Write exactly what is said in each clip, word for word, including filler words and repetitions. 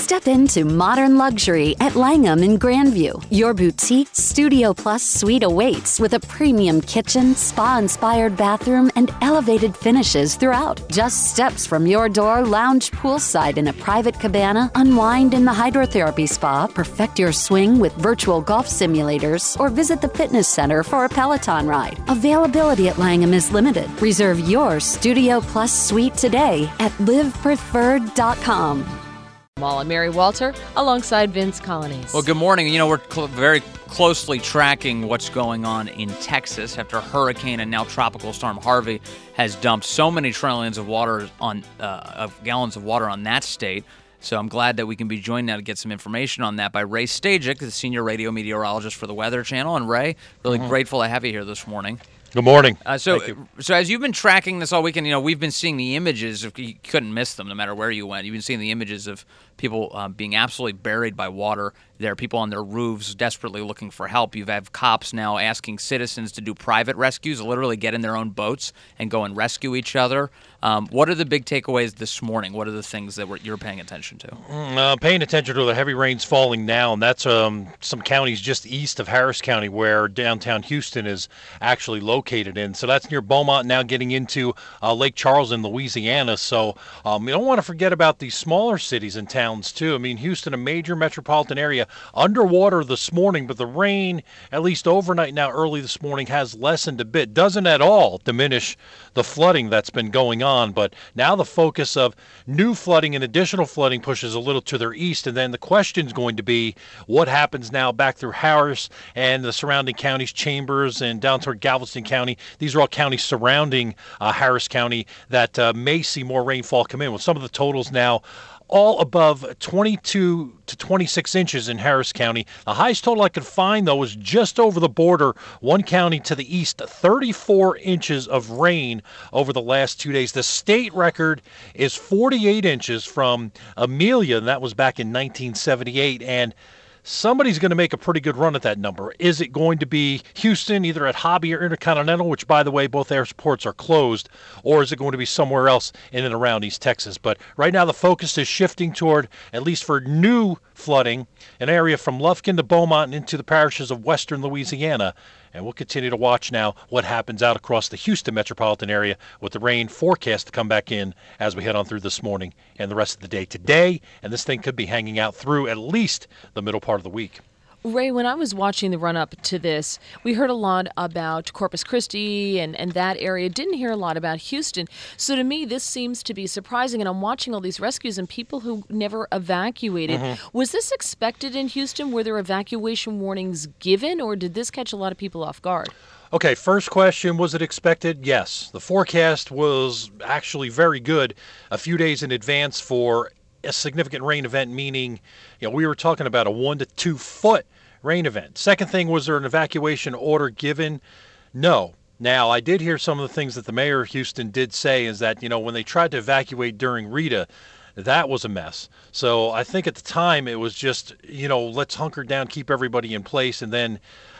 Step into modern luxury at Langham in Grandview. Your boutique Studio Plus suite awaits with a premium kitchen, spa-inspired bathroom, and elevated finishes throughout. Just steps from your door, lounge poolside in a private cabana, unwind in the hydrotherapy spa, perfect your swing with virtual golf simulators, or visit the fitness center for a Peloton ride. Availability at Langham is limited. Reserve your Studio Plus suite today at live preferred dot com. I'm Mary Walter, alongside Vince Colonies. Well, good morning. You know, we're cl- very closely tracking what's going on in Texas after Hurricane and now Tropical Storm Harvey has dumped so many trillions of water on uh, of gallons of water on that state. So I'm glad that we can be joined now to get some information on that by Ray Stajic, the senior radio meteorologist for the Weather Channel. And Ray, really mm-hmm. grateful to have you here this morning. Good morning. Uh, so, so as you've been tracking this all weekend, you know, we've been seeing the images. Of, you couldn't miss them no matter where you went. You've been seeing the images of people um, being absolutely buried by water. There are people on their roofs desperately looking for help. You've had cops now asking citizens to do private rescues, literally get in their own boats and go and rescue each other. Um, what are the big takeaways this morning? What are the things that we're, you're paying attention to? Uh, paying attention to the heavy rains falling now, and that's um, some counties just east of Harris County where downtown Houston is actually located in. So that's near Beaumont, now getting into uh, Lake Charles in Louisiana. So um, you don't want to forget about these smaller cities and towns, too. I mean, Houston, a major metropolitan area, underwater this morning, but the rain, at least overnight now early this morning, has lessened a bit. Doesn't at all diminish the flooding that's been going on, but now the focus of new flooding and additional flooding pushes a little to their east, and then the question is going to be what happens now back through Harris and the surrounding counties, Chambers and down toward Galveston County. These are all counties surrounding uh, Harris County that uh, may see more rainfall come in, with some of the totals now all above twenty-two to twenty-six inches in Harris County. The highest total I could find, though, was just over the border, one county to the east, thirty-four inches of rain over the last two days. The state record is forty-eight inches from Amelia, and that was back in nineteen seventy-eight, and somebody's going to make a pretty good run at that number. Is it going to be Houston, either at Hobby or Intercontinental, which, by the way, both airports are closed, or is it going to be somewhere else in and around East Texas? But right now the focus is shifting toward, at least for new flooding, an area from Lufkin to Beaumont and into the parishes of western Louisiana. And we'll continue to watch now what happens out across the Houston metropolitan area with the rain forecast to come back in as we head on through this morning and the rest of the day today. And this thing could be hanging out through at least the middle part of the week. Ray, when I was watching the run-up to this, we heard a lot about Corpus Christi and, and that area. Didn't hear a lot about Houston. So to me, this seems to be surprising. And I'm watching all these rescues and people who never evacuated. Mm-hmm. Was this expected in Houston? Were there evacuation warnings given, or did this catch a lot of people off guard? Okay, first question, was it expected? Yes. The forecast was actually very good a few days in advance for a significant rain event, meaning, you know, we were talking about a one to two foot rain event. Second thing, was there an evacuation order given? No. Now, I did hear some of the things that the mayor of Houston did say is that, you know, when they tried to evacuate during Rita, that was a mess. So I think at the time it was just, you know, let's hunker down, keep everybody in place. And then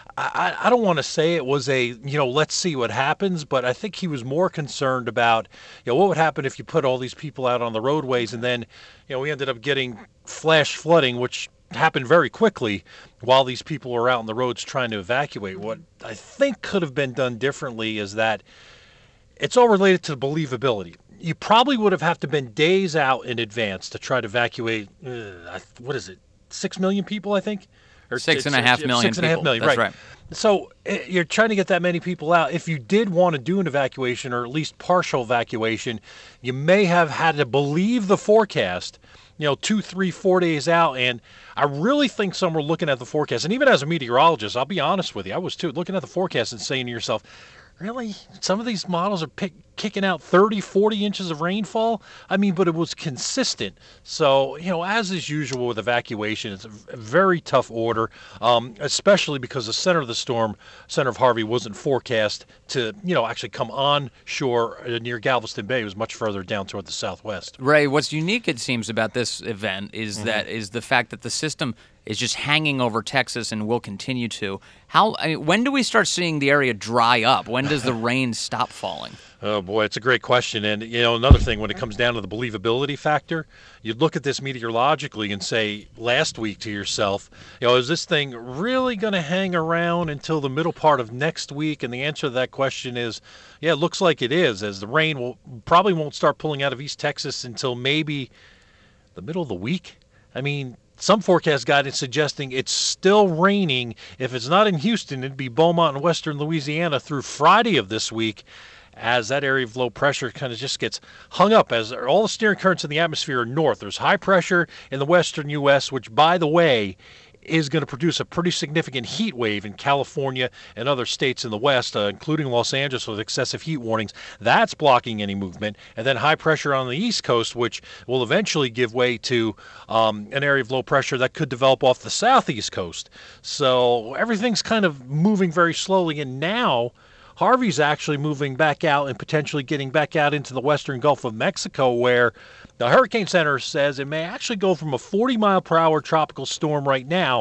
I, I don't want to say it was a, you know, let's see what happens, but I think he was more concerned about, you know, what would happen if you put all these people out on the roadways and then, you know, we ended up getting flash flooding, which happened very quickly while these people were out on the roads trying to evacuate. What I think could have been done differently is that it's all related to believability. You probably would have had to been days out in advance to try to evacuate, uh, what is it, six million people, I think? Or six and a half million Six and a half million, That's right. right. So you're trying to get that many people out. If you did want to do an evacuation, or at least partial evacuation, you may have had to believe the forecast, you know, two, three, four days out. And I really think some were looking at the forecast. And even as a meteorologist, I'll be honest with you, I was too, looking at the forecast and saying to yourself, really? Some of these models are pick, kicking out thirty, forty inches of rainfall? I mean, but it was consistent. So, you know, as is usual with evacuation, it's a very tough order, um, especially because the center of the storm, center of Harvey, wasn't forecast to, you know, actually come on shore near Galveston Bay. It was much further down toward the southwest. Ray, what's unique, it seems, about this event is mm-hmm. that is the fact that the system is just hanging over Texas and will continue to. How? I mean, when do we start seeing the area dry up? When does the rain stop falling? Oh, boy, it's a great question. And, you know, another thing, when it comes down to the believability factor, you'd look at this meteorologically and say last week to yourself, you know, is this thing really going to hang around until the middle part of next week? And the answer to that question is, yeah, it looks like it is, as the rain will probably won't start pulling out of East Texas until maybe the middle of the week. I mean, some forecast guidance suggesting it's still raining. If it's not in Houston, it'd be Beaumont and western Louisiana through Friday of this week, as that area of low pressure kind of just gets hung up, as all the steering currents in the atmosphere are north. There's high pressure in the western U S, which, by the way, is going to produce a pretty significant heat wave in California and other states in the west, uh, including Los Angeles, with excessive heat warnings. That's blocking any movement. And then high pressure on the east coast, which will eventually give way to um, an area of low pressure that could develop off the southeast coast. So everything's kind of moving very slowly. And now Harvey's actually moving back out and potentially getting back out into the western Gulf of Mexico, where the Hurricane Center says it may actually go from a forty mile per hour tropical storm right now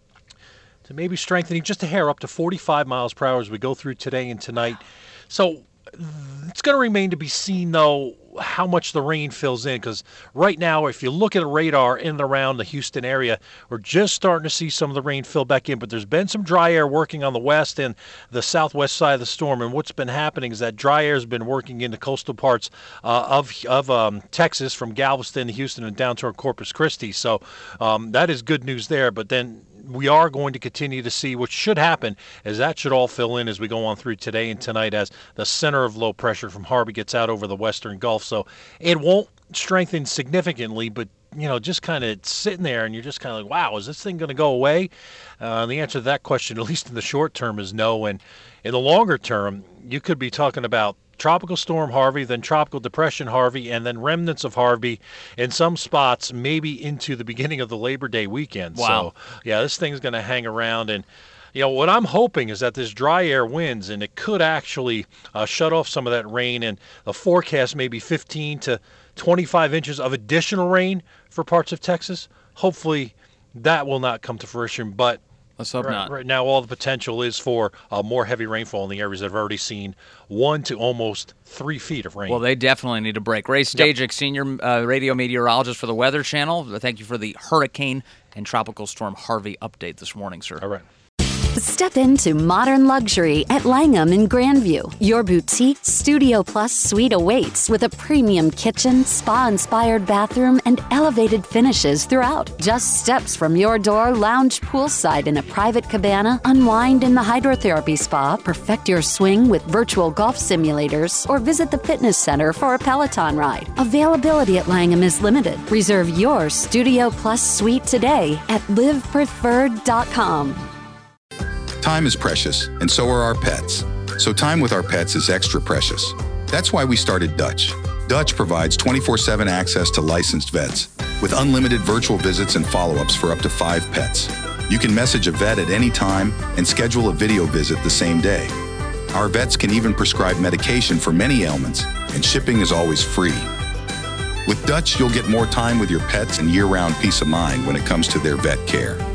to maybe strengthening just a hair up to forty-five miles per hour as we go through today and tonight. So it's going to remain to be seen, though, how much the rain fills in, because right now, if you look at a radar in and around the Houston area, we're just starting to see some of the rain fill back in, but there's been some dry air working on the west and the southwest side of the storm, and what's been happening is that dry air has been working in the coastal parts uh, of of um, Texas, from Galveston to Houston and down toward Corpus Christi. So um, that is good news there, but then we are going to continue to see what should happen, as that should all fill in as we go on through today and tonight, as the center of low pressure from Harvey gets out over the western Gulf. So it won't strengthen significantly, but, you know, just kind of sitting there, and you're just kind of like, wow, is this thing going to go away? Uh, and the answer to that question, at least in the short term, is no. And in the longer term, you could be talking about Tropical Storm Harvey, then Tropical Depression Harvey, and then remnants of Harvey in some spots, maybe into the beginning of the Labor Day weekend. Wow. So, yeah, this thing's going to hang around. And, you know, what I'm hoping is that this dry air wins, and it could actually uh, shut off some of that rain. And the forecast may be fifteen to twenty-five inches of additional rain for parts of Texas. Hopefully that will not come to fruition, but let's hope right, not. Right now, all the potential is for uh, more heavy rainfall in the areas that have already seen one to almost three feet of rain. Well, they definitely need a break. Ray Stajic, yep. Senior uh, radio meteorologist for the Weather Channel. Thank you for the hurricane and tropical storm Harvey update this morning, sir. All right. Step into modern luxury at Langham in Grandview. Your boutique Studio Plus suite awaits with a premium kitchen, spa-inspired bathroom, and elevated finishes throughout. Just steps from your door, lounge poolside in a private cabana, unwind in the hydrotherapy spa, perfect your swing with virtual golf simulators, or visit the fitness center for a Peloton ride. Availability at Langham is limited. Reserve your Studio Plus suite today at live preferred dot com. Time is precious, and so are our pets. So time with our pets is extra precious. That's why we started Dutch. Dutch provides twenty-four seven access to licensed vets, with unlimited virtual visits and follow-ups for up to five pets. You can message a vet at any time and schedule a video visit the same day. Our vets can even prescribe medication for many ailments, and shipping is always free. With Dutch, you'll get more time with your pets and year-round peace of mind when it comes to their vet care.